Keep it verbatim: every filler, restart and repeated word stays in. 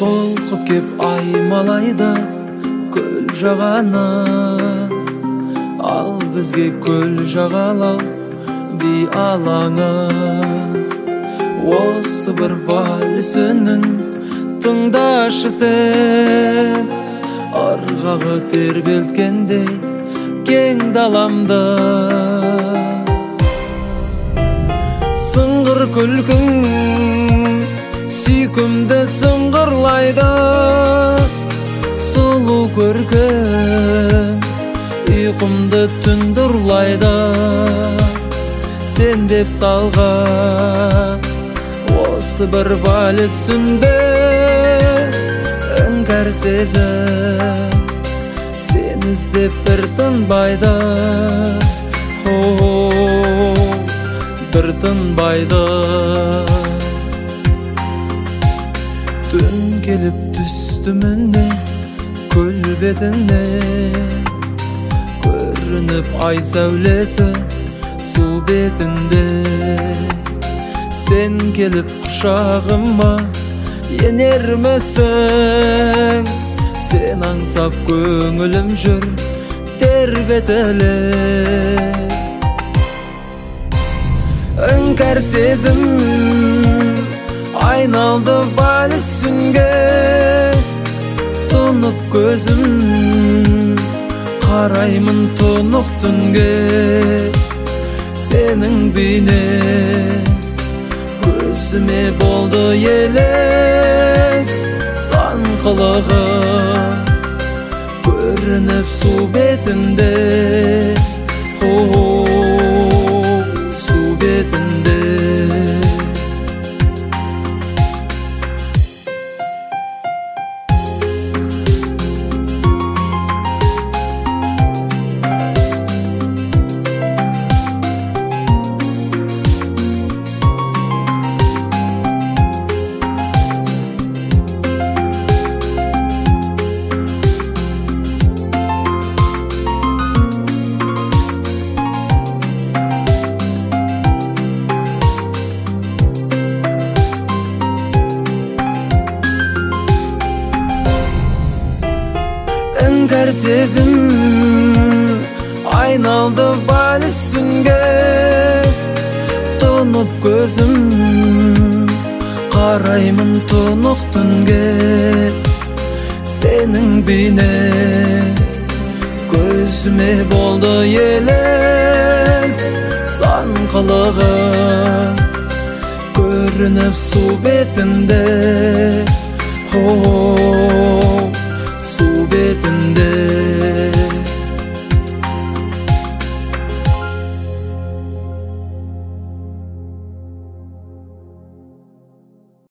толқып кеп аймалайды көл жағаны, ал бізге көл жағалау би алаңы. Осы бір вальс үнін тыңдашы сен, ырғағы тербелткендей кең даламды. Сыңғыр күлкің сүйкімді сыңғырлайды, сұлу көркің ұйқымды түнді ұрлайды. Сен деп салған осы бір вальс үнде іңкәр сезім сен іздеп бір тынбайды, бір тынбайды. Түн келіп түсті міне көл бетіне, көрініп ай сәулесі су бетінде. Сен келіп құшағыма енермісің, сен аңсап көңілім жүр тербетіле. Іңкәр сезім айналды вальс үнге, тұнып көзім қараймын тұнық түнге. Сенің бейнең көзіме болды елес, сан қылығы көрініп су бетінде, су бетінде. Іңкәр сезім айналды вальс үнге, тұнып көзім қараймын тұнық түнге. Сенің бейнең көзіме болды елес, сан қылығы көрініп су бетінде, су бетінде.